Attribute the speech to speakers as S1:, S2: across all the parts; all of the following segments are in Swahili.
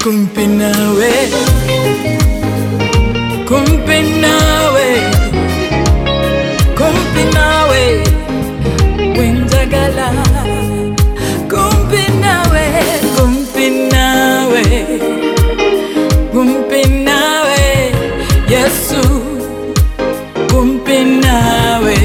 S1: kumpi nawe, kumpi nawe, kumpi nawe, wenjagala, kumpi nawe, kumpi nawe, kumpi nawe, Yesu, kumpi nawe,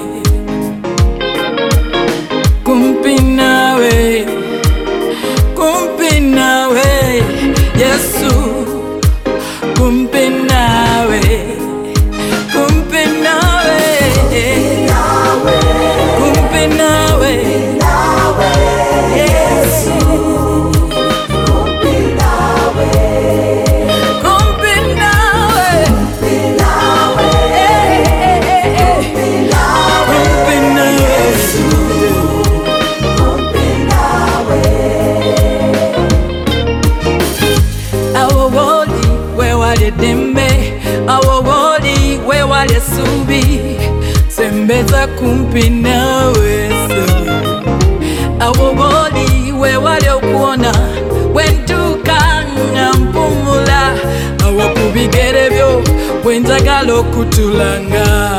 S1: kumpi nawe, kumpi nawe, Yesu, kumpi nawe, kumpi nawe, kumpi nawe, Yesu, kumpi nawe, kumpi nawe, kumpi nawe, Yesu. Dembe awawoli we wale subi sembeza kumpi nawe awawoli we wale ukuona wentuka ngampumula awakubigere byo wenjagala okutulanga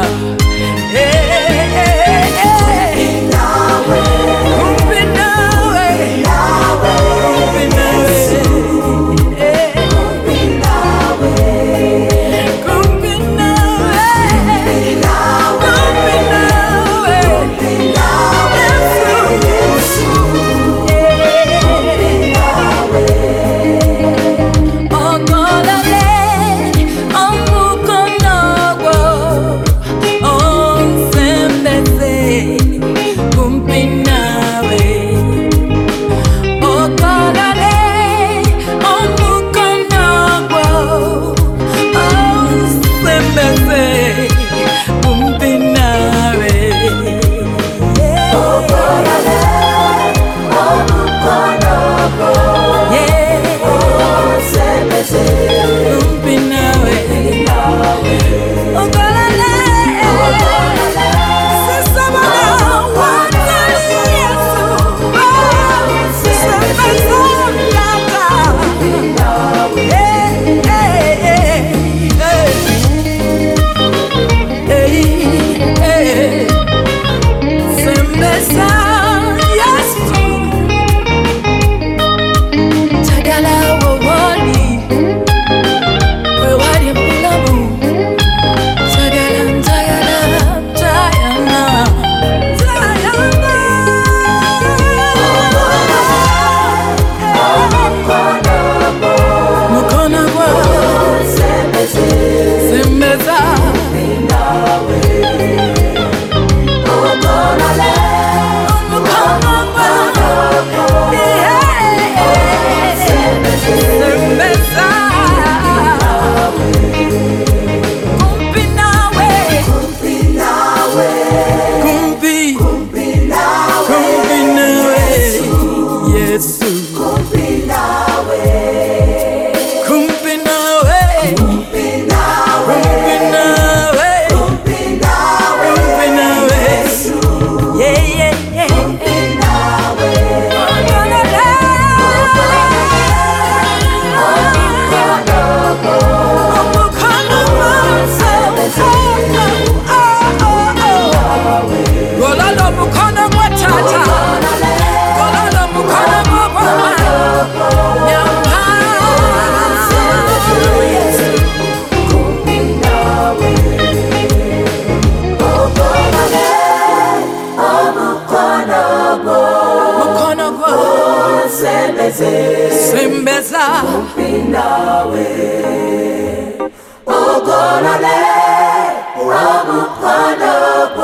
S1: Sembeza kumpi nawe ogolale wamukono